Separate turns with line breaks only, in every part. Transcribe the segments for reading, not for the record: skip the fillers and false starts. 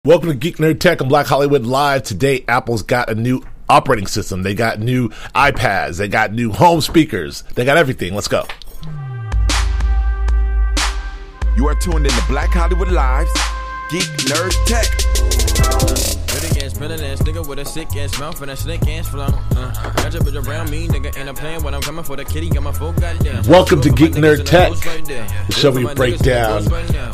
Welcome to Geek Nerd Tech and Black Hollywood Live. Today, Apple's got a new operating system. They got new iPads. They got new home speakers. They got everything. Let's go.
You are tuned in to Black Hollywood Live's Geek Nerd Tech.
Spilling ass nigga with a sick ass mouth and a slick ass flow. Got your bitch around me, nigga, and I'm playing when I'm coming for the kitty. Got my full goddamn.
Welcome to Geek Nerd Tech, the show where we break down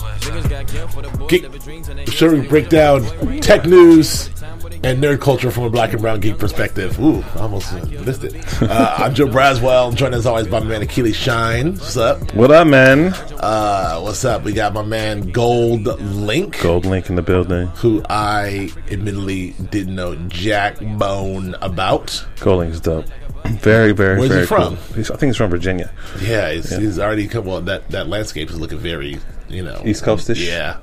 tech news and nerd culture from a black and brown geek perspective. Ooh, I almost missed it. I'm Joe Braswell, joined as always by my man Achilles Shine. What's up?
What up, man?
What's up? We got my man Gold Link.
Gold Link in the building.
Who I admittedly didn't know jack bone about.
Gold Link's dope. Very, very,
Where's
very
he from?
Cool. I think he's from Virginia.
Yeah, he's already come. Well, that landscape is looking very,
East Coast-ish.
Yeah.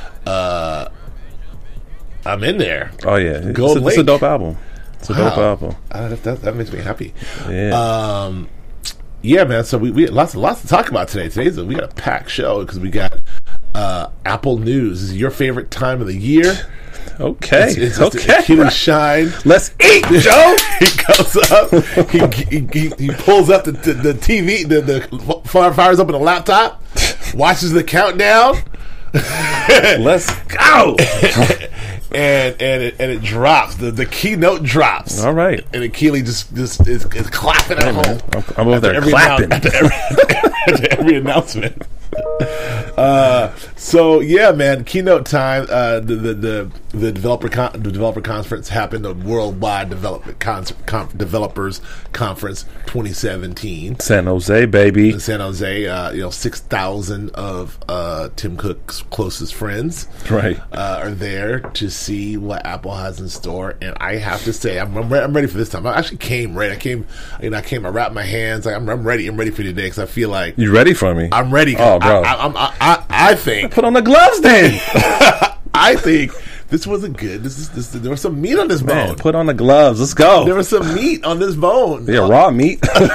I'm in there.
Oh yeah, it's a dope album. It's a dope album.
That makes me happy.
Yeah.
Yeah, man. So we had lots to talk about today. We got a packed show because we got Apple News. This is your favorite time of the year.
Okay.
It's
okay.
Achilles Shine.
Let's eat, Joe.
He goes up. He pulls up the TV. The fires up in the laptop. Watches the countdown.
Let's go.
and it drops. The keynote drops.
All right.
And Achilles just is clapping at home.
I'm over there clapping
after every announcement. So yeah, man. Keynote time. The developer conference happened. The Worldwide Developers Conference 2017.
San Jose, baby.
In San Jose, 6,000 of Tim Cook's closest friends,
right,
are there to see what Apple has in store. And I have to say, I'm ready for this time. I actually came ready. I wrapped my hands. Like, I'm ready. I'm ready for today because I feel like
you ready for me.
I'm ready.
Oh, bro.
I think
put on the gloves then.
I think this wasn't good. There was some meat on this bone.
Man, put on the gloves. Let's go.
There was some meat on this bone.
Yeah, raw meat.
Come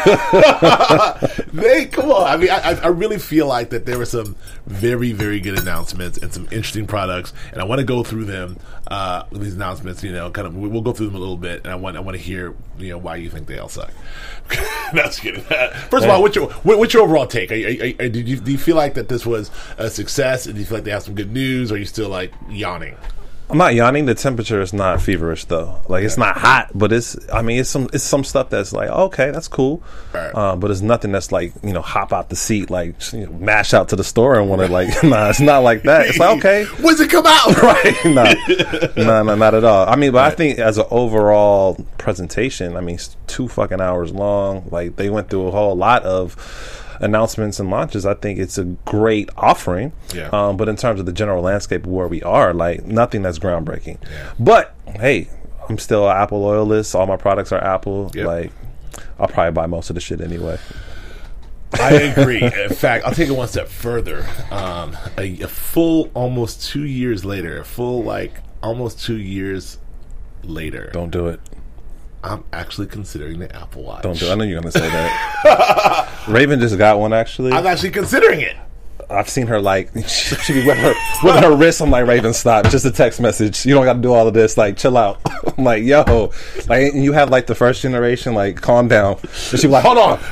on. I mean, I really feel like that there were some very, very good announcements and some interesting products, and I want to go through them. These announcements, we'll go through them a little bit, and I want to hear, why you think they all suck. That's kidding. First of all, what's your overall take? Do you feel like that this was a success? And do you feel like they have some good news? Or are you still like yawning?
I'm not yawning. The temperature is not feverish though. Like it's not hot, but it's some stuff that's like okay, that's cool. Right. But it's nothing that's like hop out the seat like mash out to the store and want to like nah, it's not like that. It's like okay,
when's it come out?
Right? No, not at all. I mean, but right. I think as an overall presentation, it's 2 fucking hours long. Like they went through a whole lot of announcements and launches. I think it's a great offering. Yeah. But in terms of the general landscape of where we are, like nothing that's groundbreaking. Yeah. But hey, I'm still an Apple loyalist. All my products are Apple. Yep. Like I'll probably buy most of the shit anyway.
I agree. In fact, I'll take it one step further. A full almost 2 years later, almost 2 years later.
Don't do it.
I'm actually considering the Apple Watch.
Don't do it. I know you're going to say that. Raven just got one, actually.
I'm actually considering it.
I've seen her, she be with her wrist. I'm like, Raven, stop. Just a text message. You don't got to do all of this. Like, chill out. I'm like, yo. Like, you have, the first generation. Like, calm down. And she be like, hold on.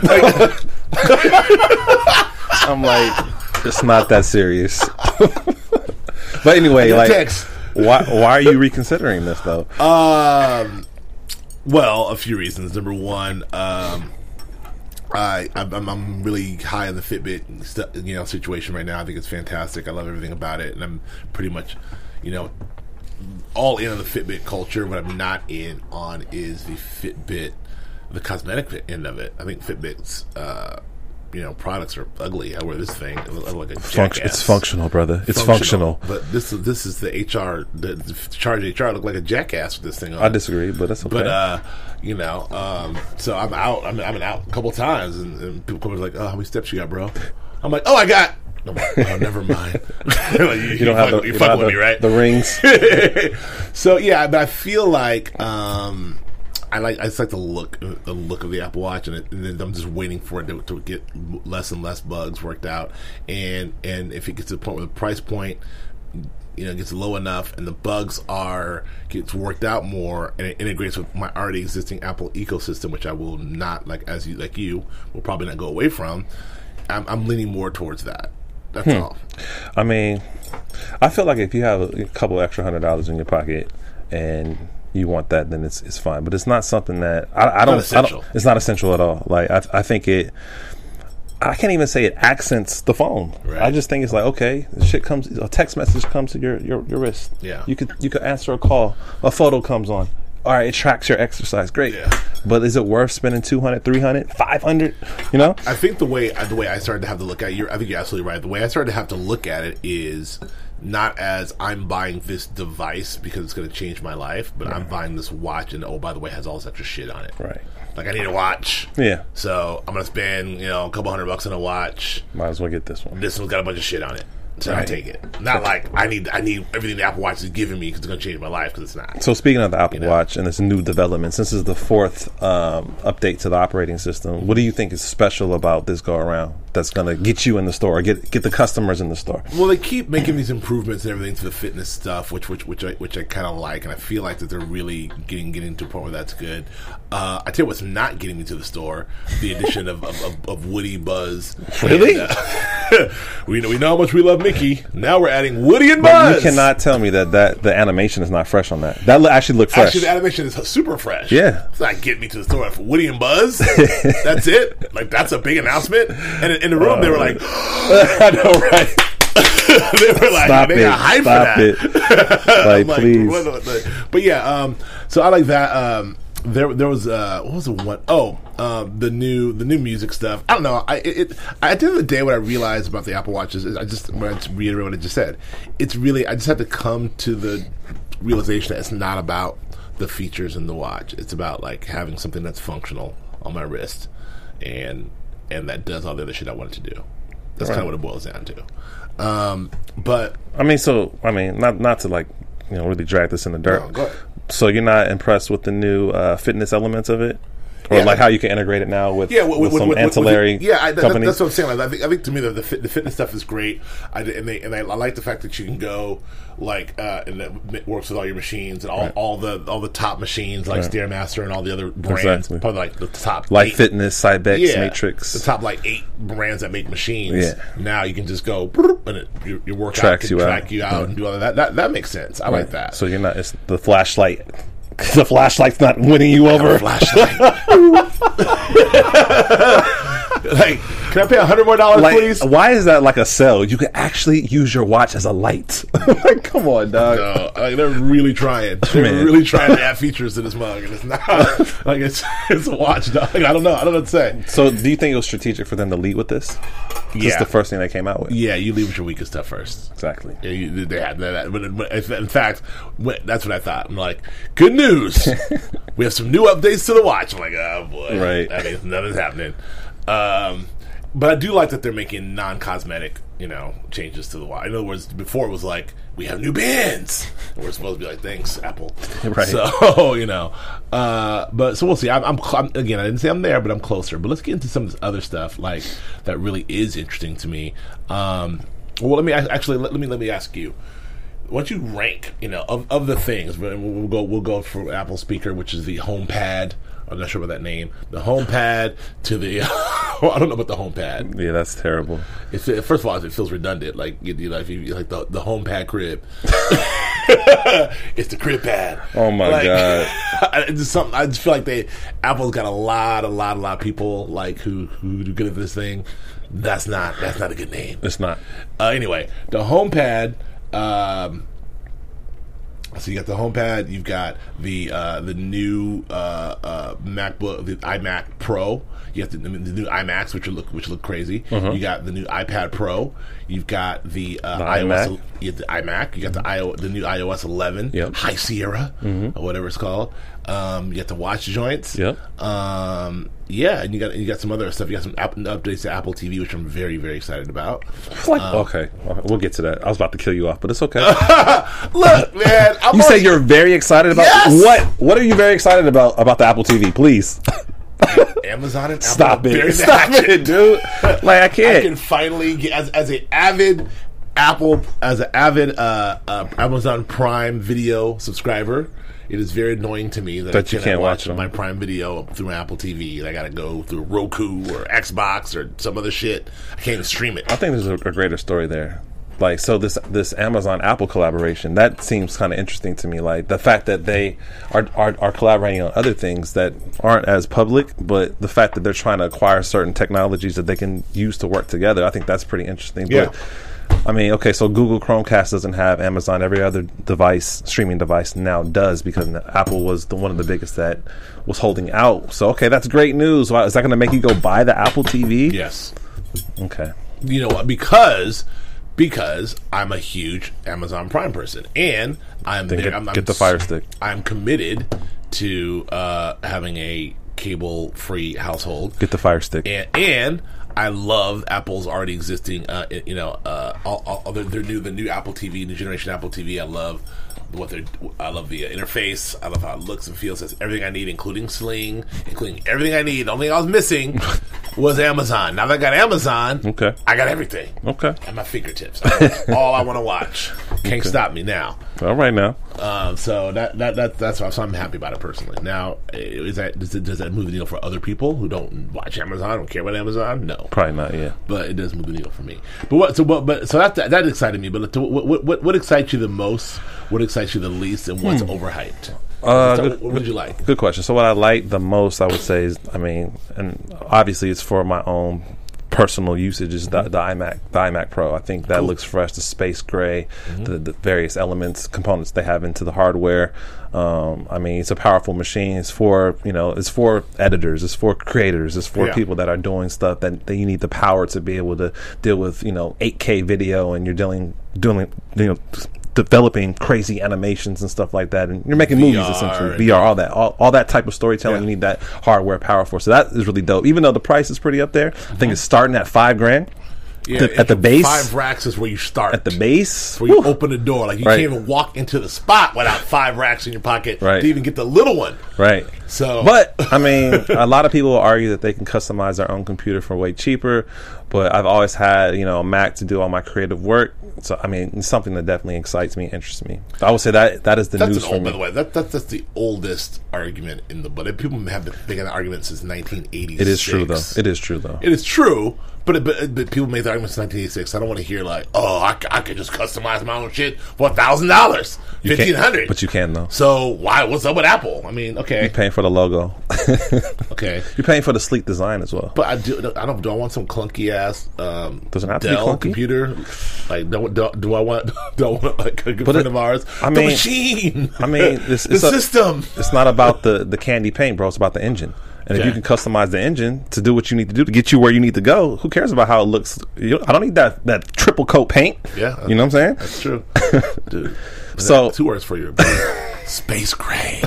I'm like, it's not that serious. But anyway, why are you reconsidering this, though?
Well, a few reasons. Number one, I'm really high on the Fitbit situation right now. I think it's fantastic. I love everything about it, and I'm pretty much all in on the Fitbit culture. What I'm not in on is the Fitbit, the cosmetic end of it. I think Fitbit's products are ugly. I wear this thing. I look like a jackass.
It's functional, brother. It's functional.
But this is the HR, the Charge HR. I look like a jackass with this thing on.
I disagree, but that's okay.
But so I'm out. I'm out a couple times, and people come and like, "Oh, how many steps you got, bro?" I'm like, "Oh, I got." I'm like, "Oh, never mind."
you don't have
you fuck with me, right?
The rings.
So yeah, but I feel like I just like the look of the Apple Watch, and then I'm just waiting for it to get less and less bugs worked out, and if it gets to the point where the price point gets low enough, and the bugs gets worked out more, and it integrates with my already existing Apple ecosystem, which I will not you will probably not go away from. I'm leaning more towards that. That's all.
I mean, I feel like if you have a couple extra $100 in your pocket and you want that, then it's fine. But it's not something that I don't. It's not essential at all. Like I think it. I can't even say it accents the phone.
Right.
I just think it's like, okay, a text message comes to your wrist.
Yeah.
You could answer a call. A photo comes on. All right, it tracks your exercise. Great.
Yeah.
But is it worth spending $200, $300, $500?
I think the way I started to have to look at it, I think you're absolutely right. The way I started to have to look at it is not as I'm buying this device because it's going to change my life, but I'm buying this watch and, oh, by the way, it has all this extra shit on it.
Right.
Like, I need a watch.
Yeah.
So I'm going to spend, a couple $100 on a watch.
Might as well get this one.
This one's got a bunch of shit on it. So I'll take it. Not like I need everything the Apple Watch is giving me because it's going to change my life, because it's not.
So speaking of the Apple Watch and this new development, since this is the 4th update to the operating system, what do you think is special about this go around that's going to get you in the store, or get the customers in the store?
Well, they keep making these improvements and everything to the fitness stuff, which I kind of like, and I feel like that they're really getting to a point where that's good. I tell you what's not getting me to the store: the addition of Woody, Buzz.
Really?
And, we know how much we love Mickey. Now we're adding Woody and Buzz.
You cannot tell me that the animation is not fresh on that. That actually looked fresh.
Actually, the animation is super fresh.
Yeah.
It's not getting me to the store for Woody and Buzz. That's it. Like, that's a big announcement. And in the room, they were like,
I know, right?
They were like, they got hype for that.
Like, please.
But yeah, so I like that. There was what was the one? Oh, the new music stuff. I don't know. At the end of the day, what I realized about the Apple Watches is I just reiterate what I just said. It's really, I just had to come to the realization that it's not about the features in the watch. It's about like having something that's functional on my wrist, and that does all the other shit I wanted to do. That's kind of what it boils down to. But not to like really drag this in the dirt. No, go ahead.
So you're not impressed with the new fitness elements of it? Or like how you can integrate it now with some ancillary companies?
That's what I'm saying. Like, I think to me the fitness stuff is great. I like the fact that you can go and it works with all your machines and all the top machines like Stairmaster and all the other brands. Probably like the top
like 8. Fitness, Cybex, Matrix.
The top 8 brands that make machines. Yeah. Now you can just go and your workout
tracks
can track you out and do all of that. That makes sense. I like that.
So you're not. It's the flashlight. The flashlight's not winning you over.
Flashlight. Like, can I pay $100 more, please?
Why is that like a sell? You can actually use your watch as a light. Like, come on, dog.
No, they're really trying. They're really trying to add features to this mug, and it's not like it's a watch, dog. I don't know what to say.
So, do you think it was strategic for them to lead with this? This is the first thing they came out with.
Yeah, you lead with your weakest stuff first.
Exactly.
Yeah, they had that. But in fact, that's what I thought. I'm like, good news. We have some new updates to the watch. I'm like, oh boy,
right?
That means nothing's happening. But I do like that they're making non-cosmetic, changes to the watch. In other words, before it was like, we have new bands. And we're supposed to be like, thanks, Apple.
Right.
So, but so we'll see. I'm again, I didn't say I'm there, but I'm closer. But let's get into some of this other stuff, like, that really is interesting to me. Well, let me ask you. Once you rank, of the things, we'll go for Apple Speaker, which is the HomePad. I'm not sure about that name. The HomePad to the I don't know about the HomePad.
Yeah, that's terrible.
First of all, it feels redundant. Like if you like the HomePad crib. It's the crib pad.
Oh my god!
It's just something. I just feel like Apple's got a lot of people like who do good at this thing. That's not a good name.
It's not.
Anyway, the HomePad. So you got the HomePad, you've got the new MacBook, the iMac Pro. You have the new iMacs, which look crazy. Uh-huh. You got the new iPad Pro. You've got the iOS. You got the iMac. You got the new iOS 11, High Sierra, or whatever it's called. You got the watch joints.
Yep.
And you got some other stuff. You got some updates to Apple TV, which I'm very, very excited about.
Okay, we'll get to that. I was about to kill you off, but it's okay.
Look, man,
you say you're very excited about what? What are you very excited about the Apple TV? Please.
Amazon and Apple.
Stop it, dude. Like, I can't.
I can finally get as an avid Apple, as an avid Amazon Prime Video subscriber, it is very annoying to me that
you can't watch
my Prime Video through Apple TV. I got to go through Roku or Xbox or some other shit. I can't even stream it.
I think there's a greater story there. Like, so this Amazon Apple collaboration, that seems kind of interesting to me. Like the fact that they are collaborating on other things that aren't as public, but the fact that they're trying to acquire certain technologies that they can use to work together, I think that's pretty interesting.
Yeah.
But I mean, okay, so Google Chromecast doesn't have Amazon. Every other device, streaming device now does, because Apple was one of the biggest that was holding out. So, okay, that's great news. Is that going to make you go buy the Apple TV?
Yes.
Okay.
You know, because I'm a huge Amazon Prime person, and
get the Fire Stick.
I'm committed to having a cable-free household.
Get the Fire Stick.
And I love Apple's already existing, the new Apple TV, new generation Apple TV. I love the interface. I love how it looks and feels. It's everything I need, including Sling, including everything I need. The only thing I was missing was Amazon. Now that I got Amazon,
okay,
I got everything.
Okay,
at my fingertips. All I want to watch. Can't stop me now.
All right now.
So that's why I'm happy about it personally. Now, does that move the needle for other people who don't watch Amazon, don't care about Amazon? No,
probably not. Yeah, but
it does move the needle for me. So that excited me. But what excites you the most? What excites you the least, and what's overhyped? What did you like?
Good question. So what I like the most, I would say, is, and obviously it's for my own personal usage, is the iMac Pro. I think that looks fresh. The space gray, the various components they have into the hardware. It's a powerful machine. It's for editors. It's for creators. It's for people that are doing stuff that you need the power to be able to deal with 8K video, and you're doing developing crazy animations and stuff like that, and you're making movies essentially, VR, all that type of storytelling. You need that hardware power for. So that is really dope. Even though the price is pretty up there, I think it's starting at $5,000.
Yeah,
at the base,
5 racks is where you start.
At the base,
where you open the door, like you can't even walk into the spot without 5 racks in your pocket to even get the little one.
Right.
So,
but a lot of people argue that they can customize their own computer for way cheaper. But I've always had a Mac to do all my creative work. So it's something that definitely excites me, interests me. I would say that is the news for me.
By the way, that's the oldest argument in the book. People have been making that argument since 1986.
It is true, though. It is true.
But people make the argument since 1986. I don't want to hear I could just customize my own shit for $1,000, $1,500.
But you can, though.
So what's up with Apple? Okay,
you're paying for the logo.
Okay,
you're paying for the sleek design as well.
But do I want some clunky ass
doesn't have
Dell
to be clunky
computer? Do I want like a good friend of ours? The machine.
The
system. It's
not about the candy paint, bro. It's about the engine. And if you can customize the engine to do what you need to do to get you where you need to go, who cares about how it looks? I don't need that triple coat paint.
Yeah.
You know what I'm saying?
That's true. Dude.
So
2 words for you. Space gray.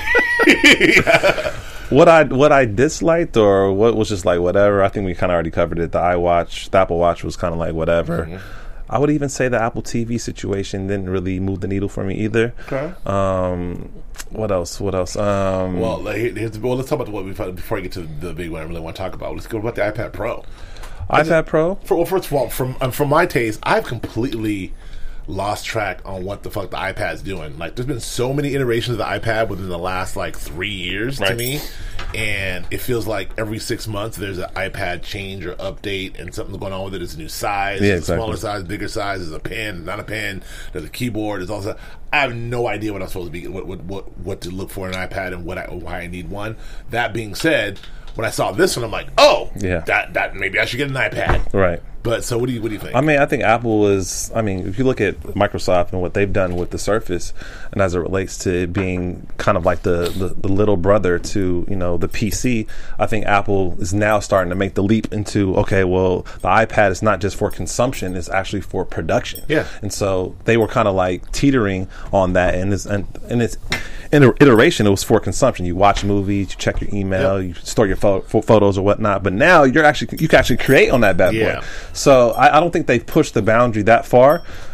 What I disliked, or what was just like whatever, I think we kind of already covered it. The Apple Watch was kind of like whatever. Mm-hmm. I would even say the Apple TV situation didn't really move the needle for me either. Okay. What else?
Let's talk about before I get to the big one I really want to talk about. Let's go about the iPad Pro. First of all, from my taste, I've completely lost track on what the fuck the iPad's doing. Like, there's been so many iterations of the iPad within the last 3 years to me, and it feels like every 6 months there's an iPad change or update, and something's going on with it. It's a new size, smaller size, bigger size. There's a pen, not a pen. There's a keyboard. There's also I have no idea what I'm supposed to be, what to look for in an iPad and why I need one. That being said, when I saw this one, I'm like, that maybe I should get an iPad.
Right.
But so what do you think?
I think Apple is, if you look at Microsoft and what they've done with the Surface, and as it relates to it being kind of like the little brother to, the PC, I think Apple is now starting to make the leap into, okay, well, the iPad is not just for consumption, it's actually for production.
Yeah.
And so they were kind of like teetering on that, and it's in an iteration, it was for consumption. You watch movies, you check your email, you store your photos or whatnot, but now you can actually create on that bad boy. So I don't think they've pushed the boundary that far.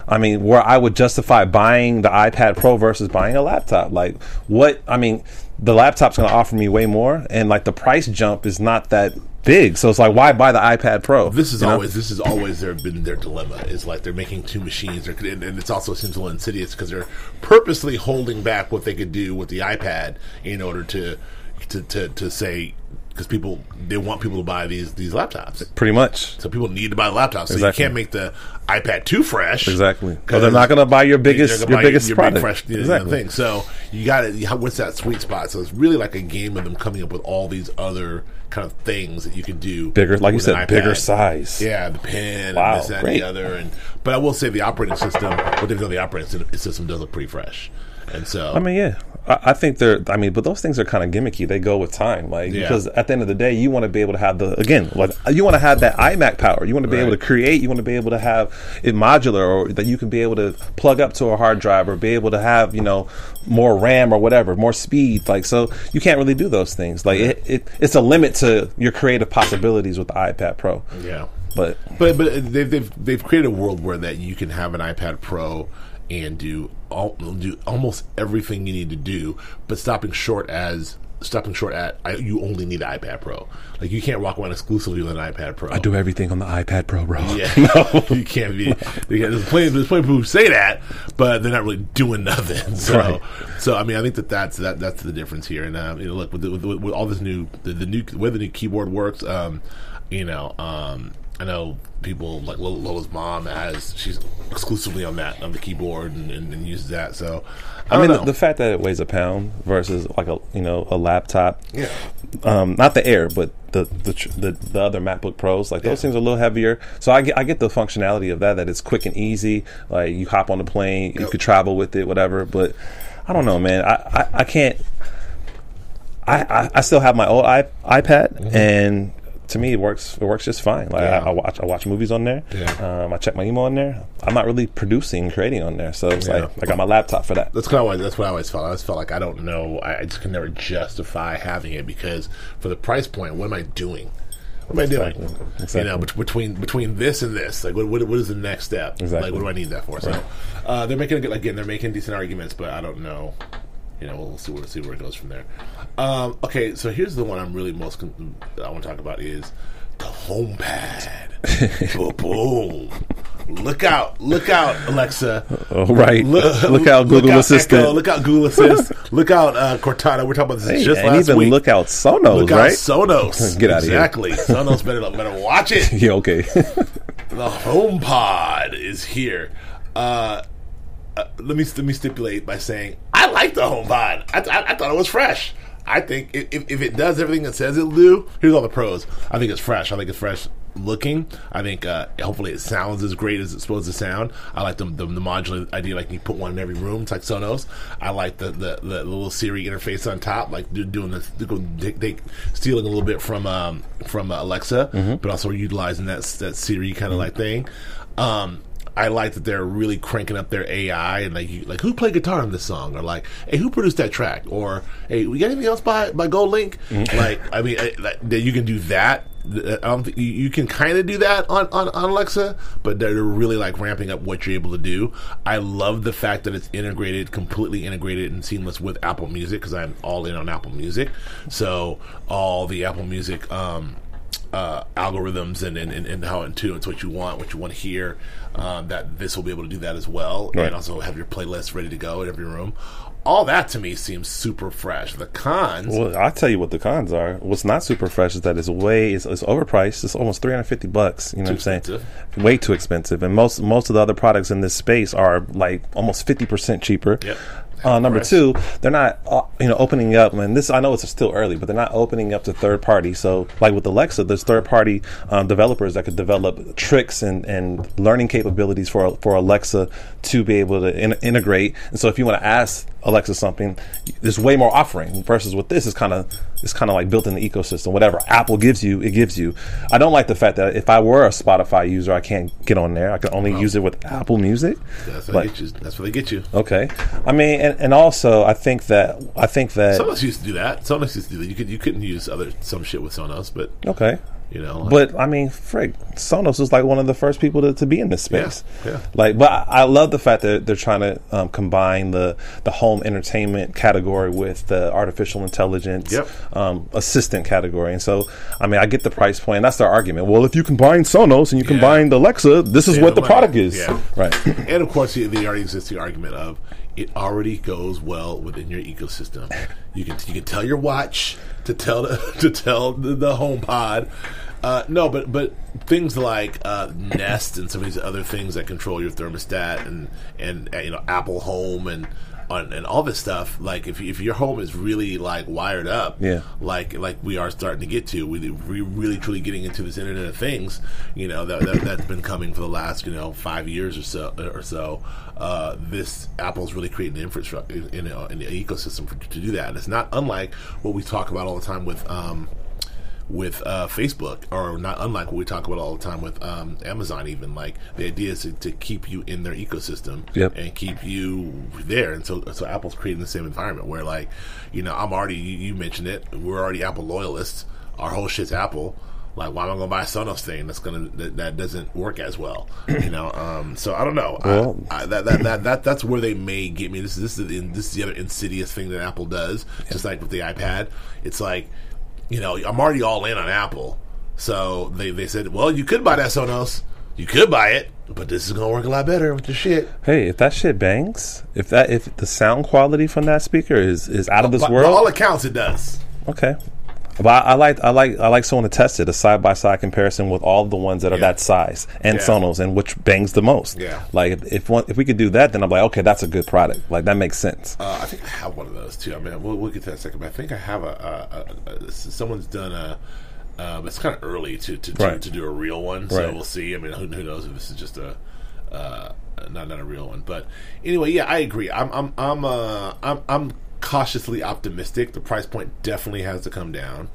I mean, where I would justify buying the iPad Pro versus buying a laptop. Like, what? I mean, the laptop's going to offer me way more, and like the price jump is not that big. So it's like, why buy the iPad Pro?
This is always been their dilemma. It's like they're making two machines, and it's also seems a little insidious because they're purposely holding back what they could do with the iPad in order to say, because they want people to buy these laptops.
Pretty much.
So people need to buy the laptops. So
Exactly.
you can't make the iPad too fresh.
Exactly. Because they're not going to buy your biggest product.
big fresh
Exactly.
thing. So you got to. What's that sweet spot? So it's really like a game of them coming up with all these other kind of things that you can do.
Bigger, like you
with an
said,
iPad.
bigger size.
Yeah, the pen
Wow,
and this, that,
great.
and the other. But I will say the operating system, what they've done, the operating system does look pretty fresh. And so,
I mean, yeah, I think but those things are kind of gimmicky. They go with time, like, because at the end of the day, you want to be able to have you want to have that iMac power. You want to be able to create. You want to be able to have it modular, or that you can be able to plug up to a hard drive, or be able to have more RAM or whatever, more speed. Like, so you can't really do those things. Like, it's a limit to your creative possibilities with the iPad Pro.
yeah.
But
They've created a world where that you can have an iPad Pro and do almost everything you need to do, but stopping short at you only need an iPad Pro. Like, you can't walk around exclusively with an iPad Pro.
I do everything on the iPad Pro, bro.
Yeah, you can't be. There's plenty of people who say that, but they're not really doing nothing. So,
Right.
so I mean, I think that's the difference here. And look, with all this new the way the new keyboard works, I know people like Lola's mom she's exclusively on the keyboard and uses that. So I mean,
the fact that it weighs a pound versus like a laptop.
Yeah.
Not the Air, but the other MacBook Pros, like those things are a little heavier. So I get the functionality of that it's quick and easy. Like, you hop on the plane, you could travel with it, whatever. But I don't know, man. I can't. I still have my old iPad, and to me, it works just fine. Like, I watch movies on there.
Yeah.
I check my email on there. I'm not really creating on there. So it's like I got my laptop for that.
That's what I always felt. I always felt like I don't know. I just can never justify having it, because for the price point, what am I doing? What am I doing?
Exactly.
Between this and this, like what is the next step?
Exactly.
Like, what do I need that for?
Right.
So they're making decent arguments, but I don't know. We'll see where it goes from there. Okay, so here's the one I'm really I want to talk about is the HomePad. Boom! Look out, Alexa!
Oh, right. Look out, Google Assistant.
Echo, look out, Google Assist. Look out, Cortana. We're talking about this just last
even
week.
look out, Sonos,
Look
right?
out, Sonos.
Get out of here.
Exactly. Sonos better watch it.
Yeah, okay.
The HomePod is here. Let me stipulate by saying I like the HomePod. I thought it was fresh. I think if it does everything it says it'll do, here's all the pros. I think it's fresh. I think it's fresh looking. I think hopefully it sounds as great as it's supposed to sound. I like the modular idea, like you put one in every room. It's like Sonos. I like the little Siri interface on top, like doing stealing a little bit from Alexa, but also utilizing that Siri kind of like thing. I like that they're really cranking up their AI, and like who played guitar on this song, or like, hey, who produced that track, or hey, we got anything else by Gold Link? Like, I mean, that you can do that. I don't think you can kind of do that on Alexa, but they're really like ramping up what you're able to do. I love the fact that it's completely integrated and seamless with Apple Music, because I'm all in on Apple Music. So all the Apple Music algorithms and how it tunes what you want to hear, that this will be able to do that as well,
right.
And also have your playlist ready to go in every room. All that to me seems super fresh. The cons,
well, I'll tell you what the cons are. What's not super fresh is that it's overpriced. It's almost $350. You know what I'm saying? Way too expensive. And most of the other products in this space are like almost 50% cheaper.
Yep.
Number two, they're not opening up, and this, I know it's still early, but they're not opening up to third party. So like with Alexa, there's third party developers that could develop tricks and learning capabilities for Alexa to be able to integrate. And so if you want to ask Alexa something, there's way more offering versus with this. It's kind of like built in the ecosystem. Whatever Apple gives you, it gives you. I don't like the fact that if I were a Spotify user, I can't get on there. I can only use it with Apple Music.
That's what they get you.
Okay. I mean, and also I think that
Sonos used to do that. You couldn't use some shit with Sonos, but
okay.
You know,
but I mean, frick, Sonos was like one of the first people to be in this space.
Yeah.
Like, but I love the fact that they're trying to combine the home entertainment category with the artificial intelligence assistant category. And so, I mean, I get the price point. And that's their argument. Well, if you combine Sonos and you combine Alexa, this is what the product is.
Yeah.
Right.
And of course, the already existing argument of it already goes well within your ecosystem. You can tell your watch to tell the HomePod. No, but things like Nest and some of these other things that control your thermostat and you know, Apple Home and all this stuff. Like if your home is really like wired up, like we are starting to get to, we really truly getting into this Internet of Things. You know, that's been coming for the last 5 years or so. This Apple's really creating the infrastructure in the ecosystem to do that. And it's not unlike what we talk about all the time with Facebook, or not unlike what we talk about all the time with Amazon. Even like the idea is to keep you in their ecosystem and keep you there. And so Apple's creating the same environment where, like, you know, I'm already, you mentioned it, we're already Apple loyalists. Our whole shit's Apple. Like, why am I going to buy a Sonos thing that doesn't work as well? You know, so I don't know.
Well,
that's where they may get me. This is the other insidious thing that Apple does, just like with the iPad. It's like, you know, I'm already all in on Apple, so they said, well, you could buy that Sonos, you could buy it, but this is going to work a lot better with the shit.
Hey, if that shit bangs, if the sound quality from that speaker is out of this world,
by all accounts, it does.
Okay. But I like someone to test it, a side-by-side comparison with all the ones that are that size and Sonos, and which bangs the most. Yeah. Like if we could do that, then I'm like, okay, that's a good product. Like that makes sense.
I think I have one of those too. I mean, we'll get to that in a second. But I think I have someone's done a. It's kind of early to do a real one, so we'll see. I mean, who knows if this is just a not a real one. But anyway, yeah, I agree. I'm cautiously optimistic. The price point definitely has to come down.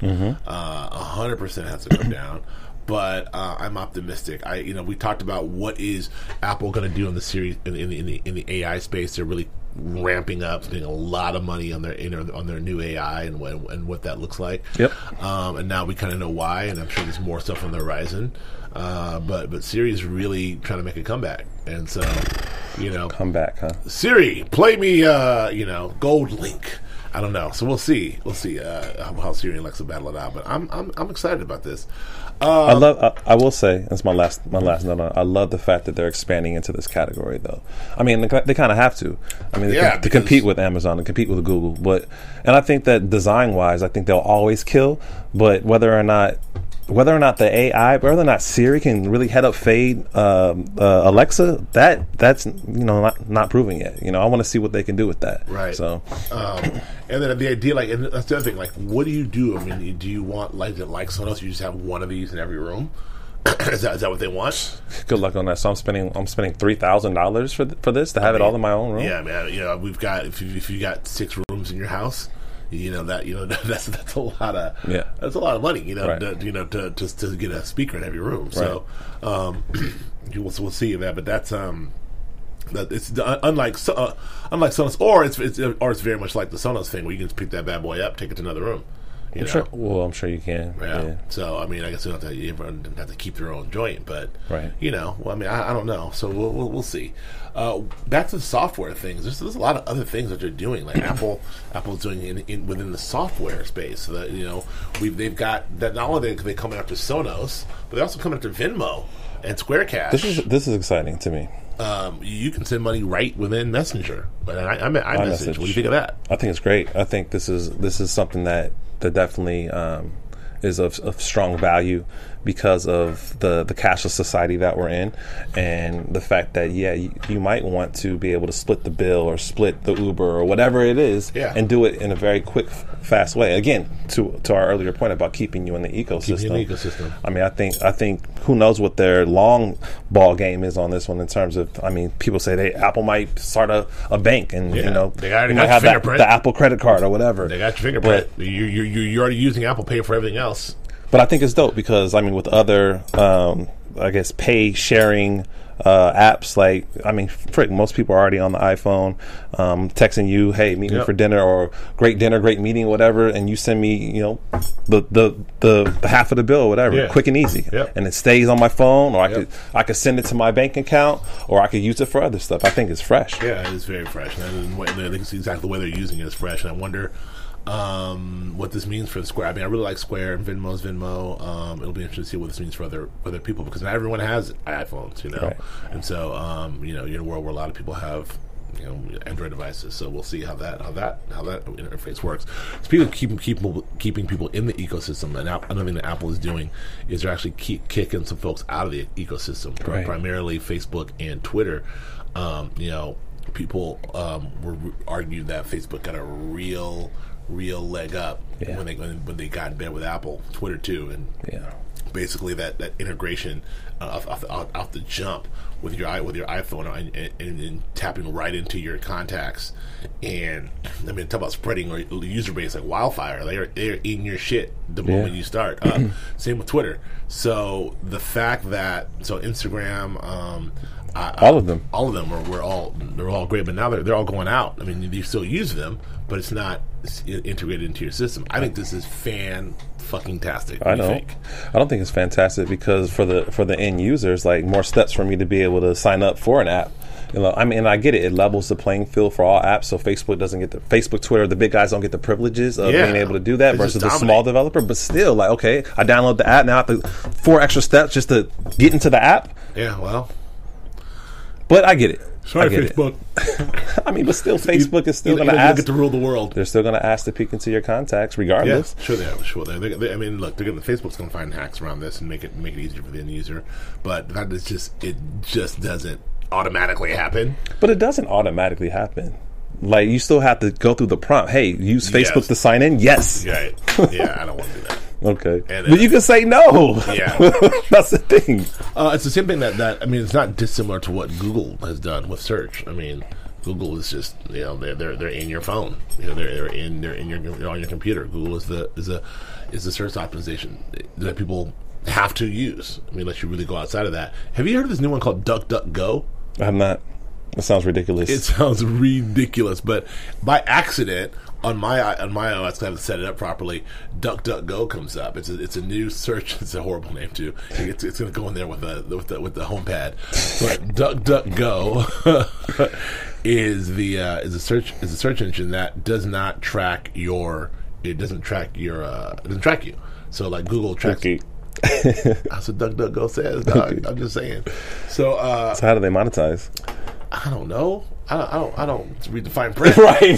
100% has to come down. But I'm optimistic. We talked about what is Apple going to do in the series in the AI space. They're really ramping up, spending a lot of money on their new AI and what that looks like. Yep. And now we kind of know why, and I'm sure there's more stuff on the horizon. But Siri is really trying to make a comeback, and so
comeback, huh? Siri,
play me, Gold Link. I don't know, so we'll see. How Siri and Alexa battle it out. But I'm excited about this.
I will say, that's my last note on it. I love the fact that they're expanding into this category, though. I mean, they kind of have to. I mean, to compete with Amazon, to compete with Google, and I think that design-wise, I think they'll always kill. But whether or not the AI, whether or not Siri can really head up fade Alexa, that's not proven yet. I want to see what they can do with that.
Right.
So,
and then the idea, like, and that's the other thing. Like, what do you do? I mean, do you want like Sonos? You just have one of these in every room. Is that what they want?
Good luck on that. So I'm spending $3,000 for this to have it all in my own room.
Yeah, man. We've got if you got 6 rooms in your house. That's a lot of that's a lot of money. To get a speaker in every room. So we'll see that. But that's that it's unlike Sonos, or it's very much like the Sonos thing where you can just pick that bad boy up, take it to another room.
Sure. Well, I'm sure you can.
Yeah. So I mean, I guess everyone doesn't have to keep their own joint, but I mean, I don't know. So we'll see. Back to the software things. There's a lot of other things that they're doing. Like Apple's doing within the software space. So that they've got that. Not only are they coming after Sonos, but they also come after Venmo and Square Cash.
This is exciting to me.
You can send money right within Messenger. But iMessage. What do you think of that?
I think it's great. I think this is something that definitely is of strong value because of the cashless society that we're in, and the fact that you might want to be able to split the bill or split the Uber or whatever it is, and do it in a very quick, fast way. Again, to our earlier point about keeping you in the ecosystem. I mean, I think who knows what their long ball game is on this one in terms of. I mean, people say Apple might start a bank, and
they
might have the Apple credit card or whatever.
They got your fingerprint. You're already using Apple Pay for everything else.
But I think it's dope because, I mean, with other I guess, pay sharing apps. Like, I mean, frick, most people are already on the iPhone, texting you, hey, meet me for dinner, or great dinner, great meeting, whatever, and you send me, you know, the half of the bill, whatever, quick and easy, and it stays on my phone, or I could send it to my bank account, or I could use it for other stuff. I think it's fresh.
Yeah, it is very fresh, and I think it's exactly the way they're using it is fresh, and I wonder what this means for Square. I mean, I really like Square, and Venmo's Venmo. It'll be interesting to see what this means for other people, because not everyone has iPhones, you know, and so you know, you're in a world where a lot of people have, you know, Android devices. So we'll see how that interface works. Speaking of keeping people in the ecosystem, and another thing that Apple is doing is they're actually kicking some folks out of the ecosystem, primarily Facebook and Twitter. You know, people were argued that Facebook got a real leg up when they got in bed with Apple, Twitter too, and basically that integration off the jump with your iPhone and tapping right into your contacts, and I mean, talk about spreading your user base like wildfire. They're in your shit the moment you start. Same with Twitter. So the fact that Instagram, all of them they're all great, but now they're all going out. I mean, you still use them, but it's not integrated into your system. I think this is fan-fucking-tastic.
I know. I don't think it's fantastic because for the end users, like, more steps for me to be able to sign up for an app. You know, I mean, I get it. It levels the playing field for all apps, so Facebook doesn't get Facebook, Twitter, the big guys don't get the privileges of being able to do that versus the small developer. But still, like, okay, I download the app, now I have to 4 extra steps just to get into the app.
Yeah, well.
But I get it.
Sorry, Facebook.
I mean, but still, Facebook is still going to ask.
Get to rule the world.
They're still going to ask to peek into your contacts, regardless.
Yeah, sure they are. Sure they I mean, look, Facebook's going to find hacks around this and make it easier for the end user. But that is it just doesn't automatically happen.
But it doesn't automatically happen. Like, you still have to go through the prompt. Hey, use Facebook to sign in. Yes.
Right. Yeah, I don't want to do that.
Okay, but you can say no.
Yeah,
that's the thing.
It's the same thing that I mean, it's not dissimilar to what Google has done with search. I mean, Google is just, you know, they're in your phone. You know, they're on your computer. Google is the search optimization that people have to use. I mean, unless you really go outside of that. Have you heard of this new one called DuckDuckGo?
I have not. That sounds ridiculous.
It sounds ridiculous, but by accident on my iOS, I have to set it up properly. DuckDuckGo comes up. It's a new search. It's a horrible name too. It's going to go in there with the home pad. But DuckDuckGo is a search engine that does not track it doesn't track you. So like Google tracks. Okay. That's what DuckDuckGo says, dog. Okay. I'm just saying. So
how do they monetize?
I don't know. I don't read the fine print.
Right.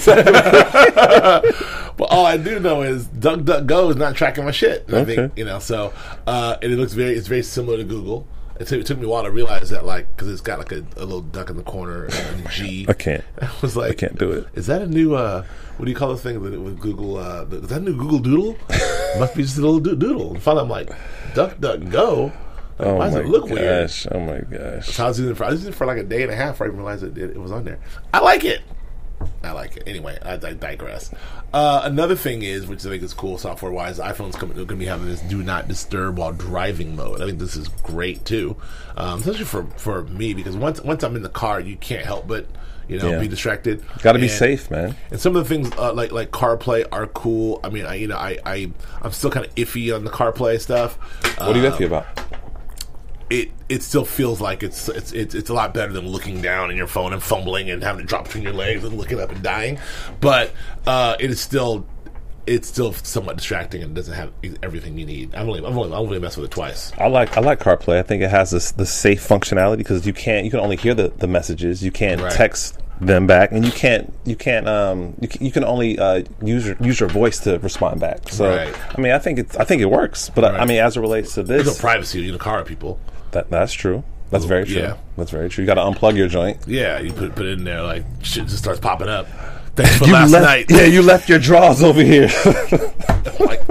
But all I do know is DuckDuckGo is not tracking my shit. And I think, you know, so and it's very similar to Google. It took me a while to realize that, like, because it's got like a little duck in the corner and a G.
I can't.
I was like,
I can't do it.
Is that a new what do you call the thing with Google? Is that a new Google Doodle? Must be just a little doodle. And finally, I'm like, DuckDuckGo. Like, why does it look weird?
Oh my gosh!
So I was using it for like a day and a half before I even realized it was on there. I like it. Anyway, I digress. Another thing is, which I think is cool software-wise, iPhone's going to be having this do not disturb while driving mode. I think this is great too, especially for me, because once I'm in the car, you can't help but be distracted.
Got to be safe, man.
And some of the things like CarPlay are cool. I mean, I'm still kind of iffy on the CarPlay stuff.
What are you iffy about?
It still feels like it's a lot better than looking down in your phone and fumbling and having to drop between your legs and looking up and dying, but it's still somewhat distracting and doesn't have everything you need. I've only messed with it twice.
I like CarPlay. I think it has the safe functionality because you can only hear the messages. You can't text them back, and you can only use your voice to respond back. So I mean, I think it works. But I mean, as it relates to this,
there's no privacy in the car, people.
That's true. That's very true.
Yeah.
That's very true. You got to unplug your joint.
Yeah, you put it in there, like shit just starts popping up. Thanks for last night.
Yeah, you left your drawers over here.
Like,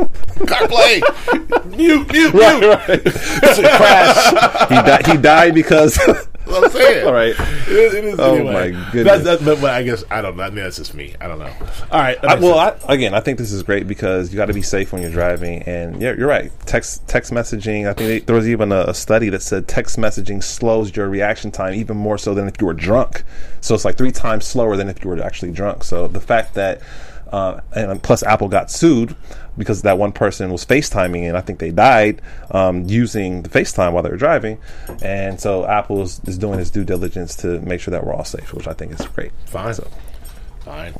CarPlay, mute.
Right. It's a crash. He died because
what I'm saying.
All right.
It is
Oh,
anyway.
my goodness.
But I guess I don't know. I mean, that's just me. I don't know. All right.
I think this is great because you got to be safe when you're driving. And yeah, you're right. Text messaging. I think there was even a study that said text messaging slows your reaction time even more so than if you were drunk. So it's like 3 times slower than if you were actually drunk. So the fact that and plus Apple got sued because that one person was FaceTiming and I think they died using the FaceTime while they were driving, and so Apple is doing its due diligence to make sure that we're all safe, which I think is great.
Fine. Fine.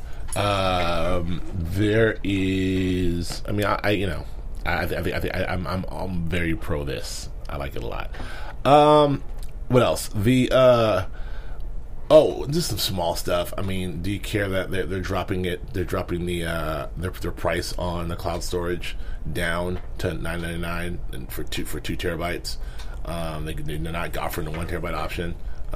There is. I mean, I'm very pro this. I like it a lot. What else? Just some small stuff. I mean, do you care that they're dropping it? They're dropping their price on the cloud storage down to $9.99 and for 2 terabytes. They're not offering the 1 terabyte option.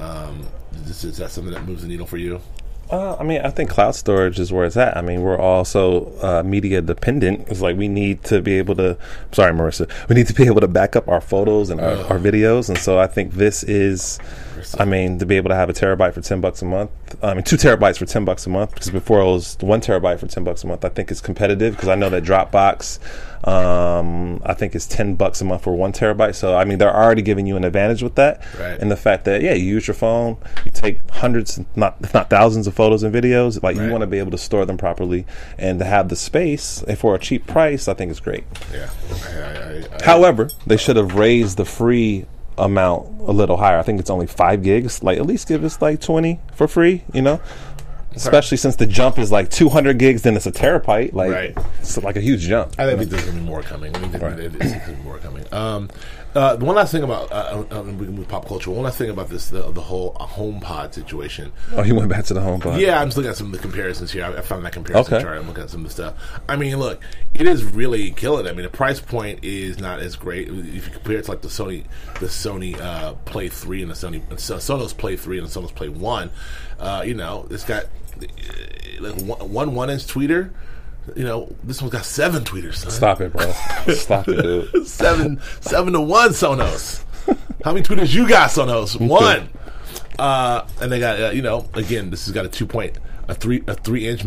Is that something that moves the needle for you?
I mean, I think cloud storage is where it's at. I mean, we're also media dependent. It's like we need to be able to. Sorry, Marissa. We need to be able to back up our photos and our videos, and so I think this is. I mean, to be able to have a terabyte for $10 a month. I mean, 2 terabytes for $10 a month. Because before it was 1 terabyte for $10 a month. I think it's competitive because I know that Dropbox, I think it's $10 a month for 1 terabyte. So I mean, they're already giving you an advantage with that.
Right.
And the fact that you use your phone, you take hundreds, if not thousands of photos and videos. Like you want to be able to store them properly and to have the space for a cheap price. I think it's great.
Yeah.
However, they should have raised the free amount a little higher. I think it's only 5 gigs. Like at least give us like 20 for free, especially since the jump is like 200 gigs, then it's a terabyte. Like it's like a huge jump.
I think there's going to be more coming. There's going to be more coming. The one last thing about we can move pop culture. One last thing about this, the whole HomePod situation.
Oh, you went back to the HomePod.
Yeah, I'm just looking at some of the comparisons here. I found that comparison chart. I'm looking at some of the stuff. I mean, look, it is really killing. I mean, the price point is not as great if you compare it to like the Sony Play 3 and the Sonos Play 3 and the Sonos Play 1. It's got like one 1-inch tweeter. This one's got 7 tweeters. Son.
Stop it, bro. Stop it, dude.
7 to 1 Sonos. How many tweeters you got, Sonos? 1. And they got again, this has got a 3-inch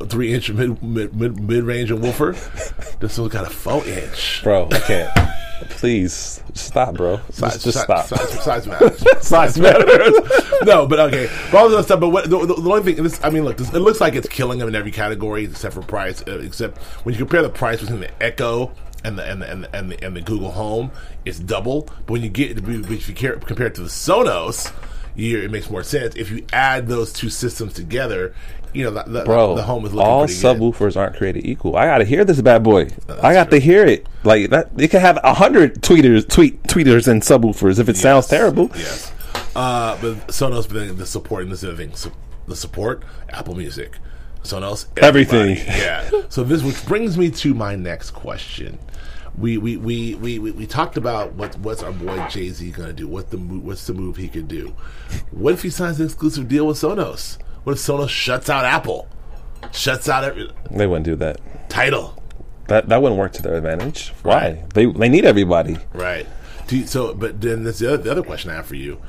mid range and woofer. This one's got a 4-inch.
Bro, I can't. Please stop, bro. Just stop.
Size matters.
Size matters.
No, but okay. But all this other stuff. But the only thing, it looks like it's killing them in every category except for price. Except when you compare the price between the Echo and the Google Home, it's double. But when you compare it to the Sonos, it makes more sense. If you add those two systems together, the Home is looking
all
pretty good.
subwoofers aren't created equal. I got to hear this bad boy. I got to hear it. Like that, it can have 100 tweeters and subwoofers if it sounds terrible.
Yes, but Sonos, the support, and this other thing, the support, Apple Music, Sonos,
everything.
Yeah. So which brings me to my next question. We talked about what's our boy Jay-Z gonna do? What's the move he could do? What if he signs an exclusive deal with Sonos? What if Sonos shuts out Apple? Shuts out everything? They
wouldn't do that.
Tidal.
That wouldn't work to their advantage. Why? They need everybody.
Right. But then that's the other question I have for you.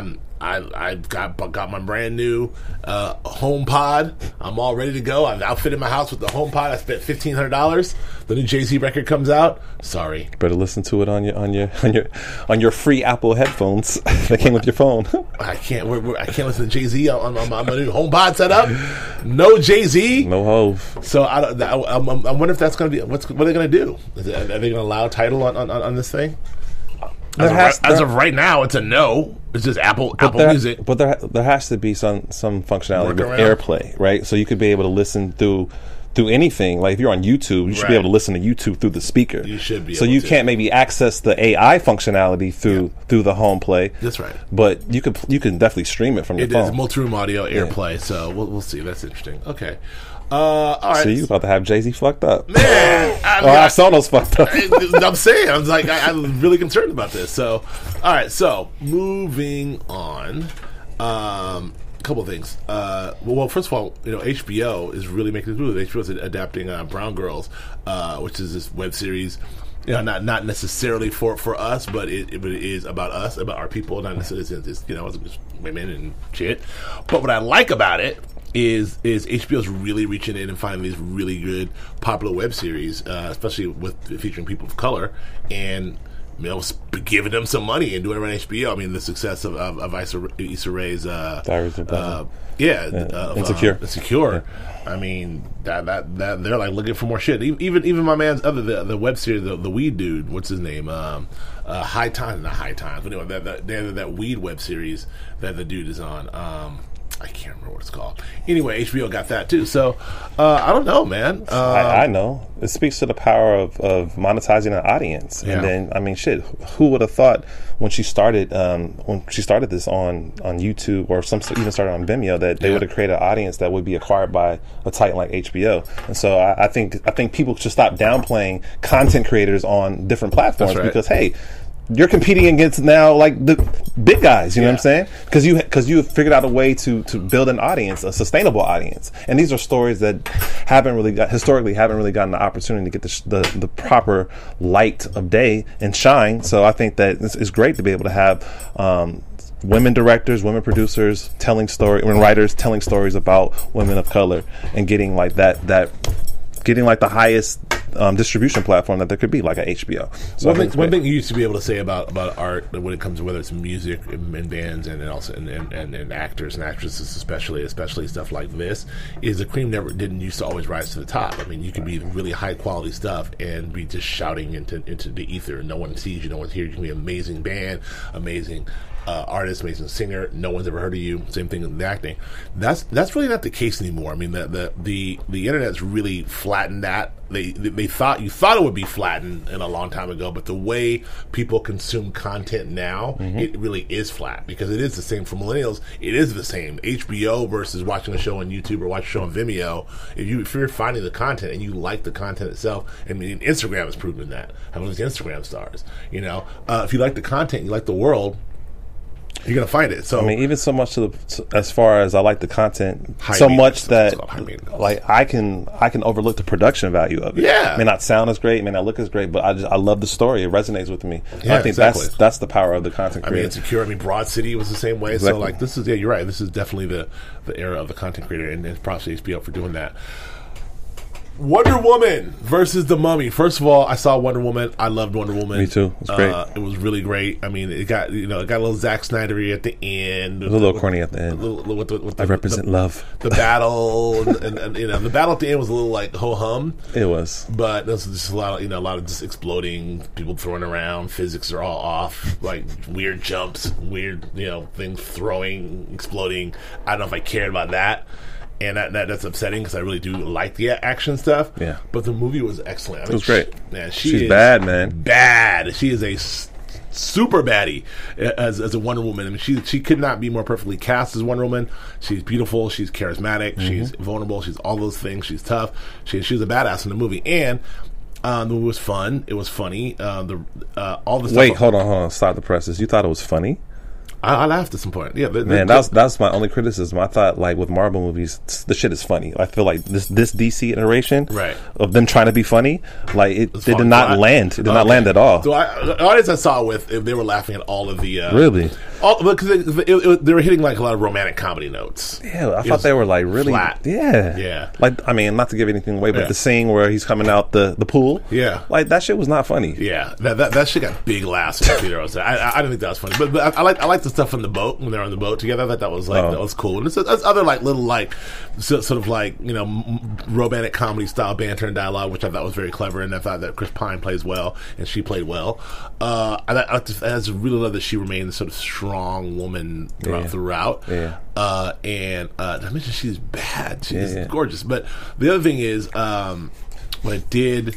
I got my brand new HomePod. I'm all ready to go. I've outfitted my house with the HomePod. I spent $1,500. The new Jay-Z record comes out. Sorry,
better listen to it on your free Apple headphones that came with your phone.
I can't listen to Jay-Z on my new HomePod setup. No Jay-Z,
no Hove.
So I wonder if that's going to be what are they going to do? Are they going to allow Tidal on this thing? As of right now, it's a no. It's just Apple Music.
But there has to be some functionality with AirPlay, right? So you could be able to listen through anything. Like if you're on YouTube, you should be able to listen to YouTube through the speaker.
You should be.
So you can't maybe access the AI functionality through the home play.
That's right.
But you can definitely stream it from your phone.
It is multi-room audio AirPlay. So we'll see. That's interesting. Okay. All right.
So you about to have Jay-Z fucked up,
man?
Sonos fucked up.
I'm saying, I'm really concerned about this. So, all right. So moving on. A couple of things. Well, first of all, HBO is really making this move. HBO is adapting Brown Girls, which is this web series. not necessarily for us, but it is about us, about our people, not necessarily it's women and shit. But what I like about it is HBO's really reaching in and finding these really good popular web series, especially with featuring people of color, and giving them some money and doing it on HBO. I mean, the success of Issa Rae's
Diaries of Bella.
Insecure. Insecure. I mean, that they're like looking for more shit. Even my man's the web series, the weed dude. What's his name? High Times, not High Times. But anyway, that weed web series that the dude is on. I can't remember what it's called. Anyway, HBO got that too. So I don't know, man.
I know it speaks to the power of monetizing an audience.
Yeah.
And then, I mean, shit. Who would have thought when she started this on YouTube, or even started on Vimeo, that they would have created an audience that would be acquired by a titan like HBO. And so I think people should stop downplaying content creators on different platforms.
That's right.
Because hey, you're competing against now like the big guys, you know what I'm saying? Because you figured out a way to build an audience, a sustainable audience, and these are stories that historically haven't really gotten the opportunity to get the proper light of day and shine. So I think that it's great to be able to have women directors, women producers writers telling stories about women of color and getting like getting like the highest distribution platform that there could be, like a HBO. So
one thing you used to be able to say about art when it comes to whether it's music and bands and also and actors and actresses especially stuff like this, is the cream didn't used to always rise to the top. I mean, you can be really high quality stuff and be just shouting into the ether. No one sees you, no one's here. You can be an amazing band, amazing artist, amazing singer. No one's ever heard of you. Same thing with the acting. That's really not the case anymore. I mean, the internet's really flattened that. They thought it would be flattened in a long time ago, but the way people consume content now, it really is flat, because it is the same for millennials. It is the same. HBO versus watching a show on YouTube or watching a show on Vimeo. If you're finding the content and you like the content itself, I mean, Instagram has proven that. How many Instagram stars? If you like the content, you like the world, you're gonna find it. So
I mean, even so much as far as I like the content so much that like I can overlook the production value of it.
Yeah,
it may not sound as great, it may not look as great, but I love the story. It resonates with me.
Yeah,
I think that's the power of the content creator.
I mean, Insecure. I mean, Broad City was the same way. Exactly. So like, this is you're right. This is definitely the era of the content creator, and props to HBO for doing that. Wonder Woman versus The Mummy. First of all, I saw Wonder Woman. I loved Wonder Woman.
Me too. It was great.
It was really great. I mean, it got a little Zack Snyder-y at the end.
It was a little corny at the end. I represent love.
The battle, and the battle at the end was a little like ho hum.
It was,
but there was just a lot of just exploding, people throwing around. Physics are all off, like weird jumps, weird things throwing, exploding. I don't know if I cared about that. And that's upsetting, because I really do like the action stuff. Yeah. But the movie was excellent. I mean,
it was great.
Man,
she's bad, man.
Bad. She is a super baddie as a Wonder Woman. I mean, she could not be more perfectly cast as Wonder Woman. She's beautiful. She's charismatic. She's vulnerable. She's all those things. She's tough. She was a badass in the movie. And the movie was fun. It was funny. All the stuff.
Wait, hold on. Stop the presses. You thought it was funny?
I laughed at some point. Yeah,
man, that's my only criticism. I thought, like, with Marvel movies, the shit is funny. I feel like this DC iteration of them trying to be funny, like it did not land. It did not land at all.
So the audience I saw it with, they were laughing at all of the
really,
because they were hitting like a lot of romantic comedy notes.
Yeah, I thought they were like really
flat.
Yeah. Like, I mean, not to give anything away, but the scene where he's coming out the pool, like that shit was not funny.
Yeah, that shit got big laughs in the theater. I didn't think that was funny, but I like the stuff from the boat when they're on the boat together. I thought that was that was cool. And it's other like little like sort of like romantic comedy style banter and dialogue, which I thought was very clever. And I thought that Chris Pine plays well and she played well. I just really love that she remained a sort of strong woman throughout. Yeah. And I mentioned she's bad. She's gorgeous. But the other thing is, what it did.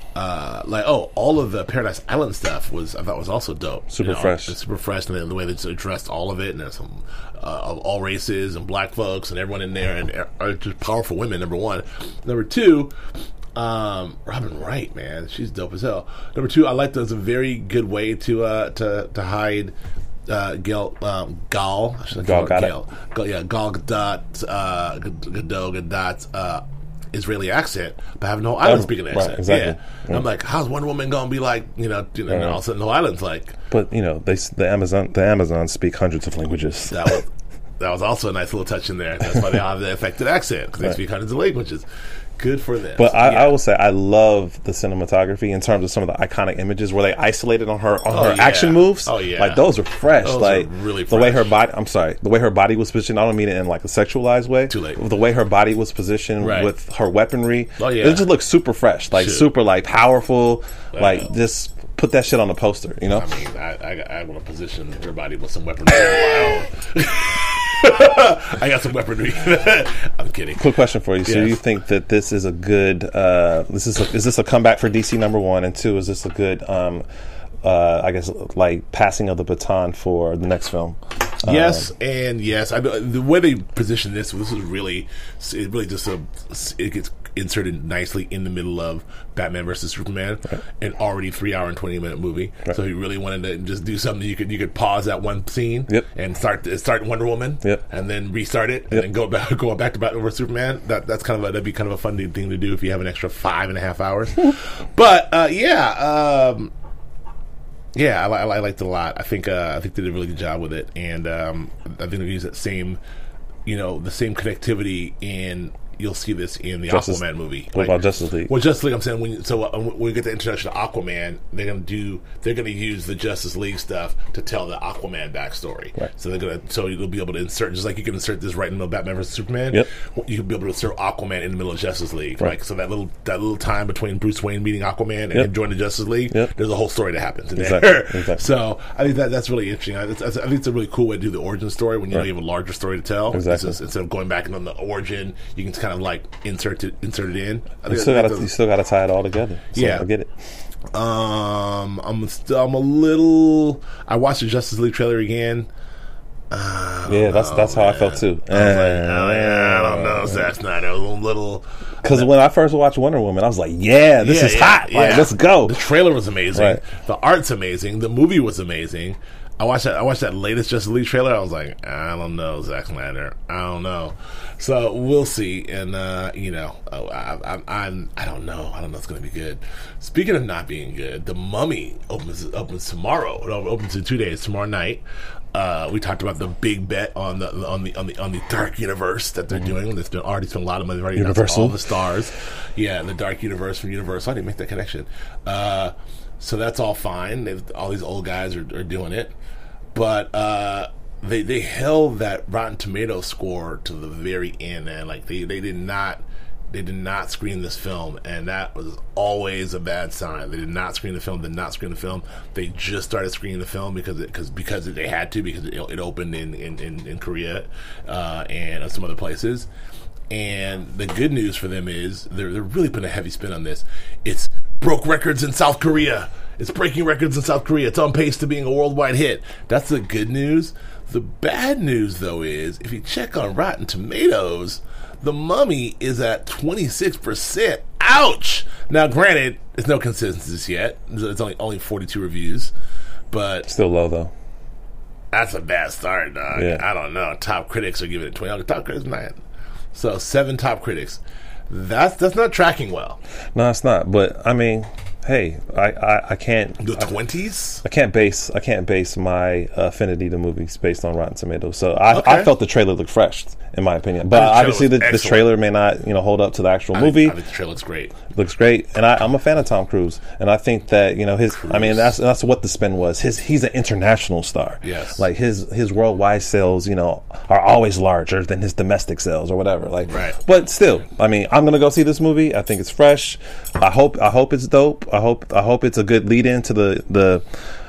All of the Paradise Island stuff I thought was also dope.
Super fresh.
It's super fresh, and then the way they addressed all of it, and there's some of all races and black folks and everyone in there, and just powerful women. Number one. Number two, Robin Wright, man, she's dope as hell. Number two, I like that. It's a very good way to hide Gal Gadot Israeli accent, but have no island speaking accent.
Right, exactly.
Yeah. And I'm like, how's Wonder Woman gonna be like? And all of a sudden, no island's like.
But the Amazon speak hundreds of languages.
That was also a nice little touch in there. That's why they have the affected accent, because they speak hundreds of languages. Good for them.
But I will say I love the cinematography in terms of some of the iconic images where they isolated on her action moves.
Oh yeah,
like those are fresh.
Those
like
are really fresh.
The way her body. I'm sorry, the way her body was positioned. I don't mean it in like a sexualized way.
Too late.
The way her body was positioned
Right.
with her weaponry.
Oh yeah,
it just looks super fresh. Like super like powerful.
Wow.
Like just put that shit on the poster. You know.
I mean, I want to position her body with some weaponry of my own. I got some weaponry. I'm kidding.
Quick question for you. So
Yes.
you think that this is a good is this a comeback for DC, number one, and two, is this a good I guess like passing of the baton for the next film?
Yes and yes. The way they position this is really just it gets inserted nicely in the middle of Batman versus Superman, an already 3 hour and 20-minute movie. Right. So he really wanted to just do something you could pause that one scene and start Wonder Woman, and then restart it, and then go back to Batman versus Superman. That'd be kind of a fun thing to do if you have an extra 5.5 hours. But I liked it a lot. I think they did a really good job with it, and I think they use that same, the same connectivity in. You'll see this in the Aquaman movie.
What about Justice League?
Well, Justice League, I'm saying when we get the introduction to Aquaman, they're gonna use the Justice League stuff to tell the Aquaman backstory.
Right.
So you'll be able to insert, just like you can insert this right in the middle of Batman vs Superman.
Yep.
You can be able to insert Aquaman in the middle of Justice League.
Right.
Like so that little time between Bruce Wayne meeting Aquaman and him joining the Justice League. There's a whole story that happens in there.
Exactly.
So I think that's really interesting. I think it's a really cool way to do the origin story when you have a larger story to tell.
Exactly.
Instead of going back on the origin, you can kind of like insert it in.
You still got to tie it all together. So I get it.
I'm a little. I watched the Justice League trailer again.
That's how I felt too.
I don't know, Zack Snyder. I was a little.
Because when I first watched Wonder Woman, I was like, this is hot. Like, let's go.
The trailer was amazing.
Right.
The art's amazing. The movie was amazing. I watched that latest Justice League trailer. I was like, I don't know, Zack Snyder. I don't know. So we'll see. And I don't know. I don't know. It's going to be good. Speaking of not being good, The Mummy opens tomorrow. It opens in 2 days. Tomorrow night. We talked about the big bet on the Dark Universe that they're doing. They've already spent a lot of money. Already
Universal.
All the stars. Yeah, the Dark Universe from Universal. I didn't make that connection. So that's all fine. All these old guys are doing it. But they held that Rotten Tomatoes score to the very end, and like they did not screen this film, and that was always a bad sign. They did not screen the film. They just started screening the film because they had to, because it opened in Korea and some other places. And the good news for them is they're really putting a heavy spin on this. It's broke records in South Korea. It's breaking records in South Korea. It's on pace to being a worldwide hit. That's the good news. The bad news, though, is if you check on Rotten Tomatoes, The Mummy is at 26%. Ouch! Now, granted, there's no consensus yet. It's only 42 reviews, but
still low though.
That's a bad start, dog.
Yeah.
I don't know. Top critics are giving it 20. Top critics 9. So 7 top critics. That's not tracking well.
No, it's not. But I mean, hey, I can't.
The 20s?
I can't base my affinity to movies based on Rotten Tomatoes. So I felt the trailer looked fresh, in my opinion. But obviously the trailer may not hold up to the actual movie.
I think the trailer looks great.
Looks great, and I'm a fan of Tom Cruise, and I think that that's what the spin was. He's an international star.
Yes,
like his worldwide sales, are always larger than his domestic sales or whatever. Like,
right.
But still, I mean, I'm gonna go see this movie. I think it's fresh. I hope it's dope. I hope it's a good lead into the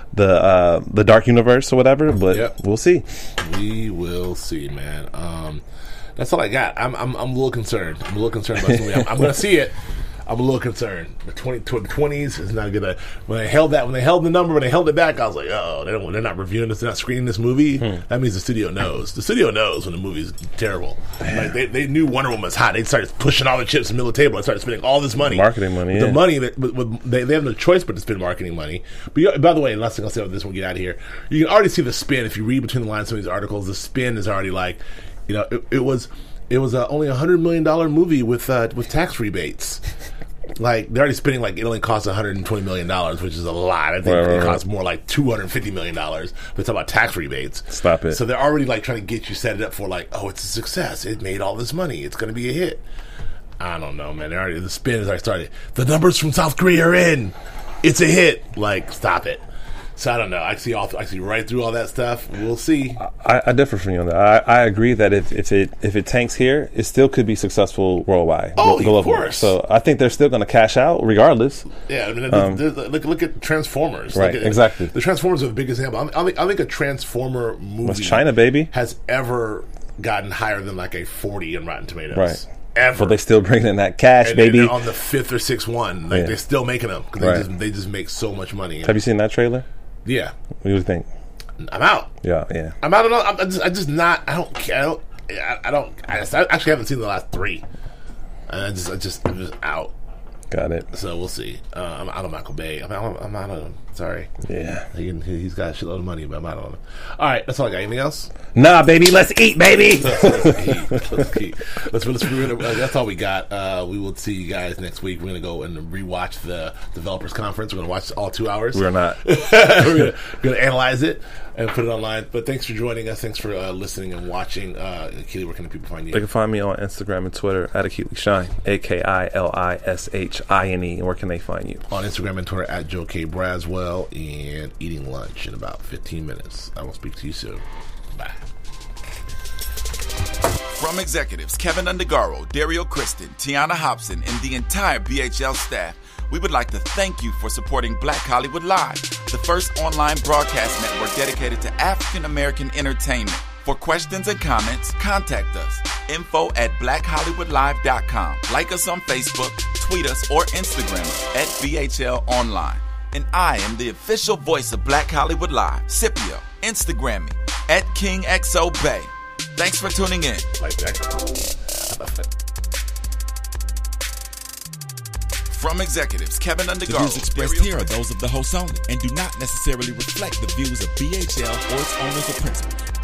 Dark Universe or whatever. But we'll see.
We will see, man. That's all I got. I'm a little concerned. I'm a little concerned about this movie. I'm going to see it. I'm a little concerned. The 20s is not gonna. When they held the number, when they held it back, I was like, oh, they're not reviewing this, they're not screening this movie. That means the studio knows. The studio knows when the movie's terrible. Like they knew Wonder Woman was hot. They started pushing all the chips in the middle of the table and started spending all this money,
marketing money.
The money they have no choice but to spend marketing money. But by the way, last thing I'll say about this when we get out of here, you can already see the spin if you read between the lines of some of these articles. The spin is already like, it was. It was only $100 million movie with tax rebates. Like, they're already spending, like, it only costs $120 million, which is a lot. I think it costs more like $250 million. But it's about tax rebates.
Stop it.
So they're already, like, trying to get you set it up for, like, oh, it's a success. It made all this money. It's going to be a hit. I don't know, man. The spin has already started. The numbers from South Korea are in. It's a hit. Like, stop it. So I don't know. I see right through all that stuff. We'll see.
I differ from you on that. I agree that if it tanks here, it still could be successful worldwide.
Oh, of course.
So I think they're still going to cash out regardless.
Yeah, I mean, look at Transformers.
Right, exactly.
The Transformers are the biggest example. I think a Transformer movie
was China, baby,
has ever gotten higher than like a 40 in Rotten Tomatoes.
Right.
Ever.
But they still bringing in that cash, baby.
And on the 5th or 6th one, like they're still making them because they just make so much money.
Have you seen that trailer?
Yeah.
What do you think?
I'm out.
Yeah.
I'm out. I'm just not. I don't care. I actually haven't seen the last 3. I'm just out.
Got it.
So we'll see. I'm out of Michael Bay. I'm out of him. Sorry.
Yeah.
He's got a shitload of money, but I'm out on him. All right, that's all I got. Anything else?
Nah, baby. Let's eat, baby.
Let's eat. That's all we got. We will see you guys next week. We're going to go and rewatch the developers conference. We're going to watch all 2 hours.
We're not.
We're going to analyze it and put it online. But thanks for joining us. Thanks for listening and watching. Keely, where can people find you?
They can find me on Instagram and Twitter at Akili Shine, AKILISHINE. And where can they find you?
On Instagram and Twitter at Joe K. Braswell, and eating lunch in about 15 minutes. I will speak to you soon. Bye.
From executives Kevin Undergaro, Dario Kristen, Tiana Hobson, and the entire BHL staff, we would like to thank you for supporting Black Hollywood Live, the first online broadcast network dedicated to African American entertainment. For questions and comments, contact us. info@blackhollywoodlive.com. Like us on Facebook, tweet us, or Instagram us at BHL Online. And I am the official voice of Black Hollywood Live, Scipio. Instagram me at KingXOBay. Thanks for tuning in.
Like that.
From executives Kevin Undergaro,
The views expressed here are those of the host only and do not necessarily reflect the views of BHL or its owners or principals.